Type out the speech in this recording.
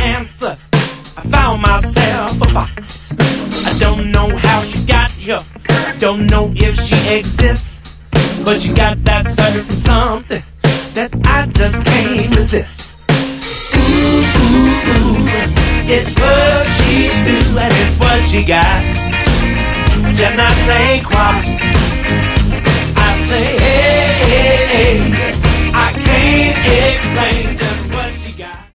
answer. I found myself a fox. I don't know how she got here, don't know if she exists, but you got that certain something that I just can't resist. Ooh, ooh, ooh, it's what she do and it's what she got. Je ne sais quoi,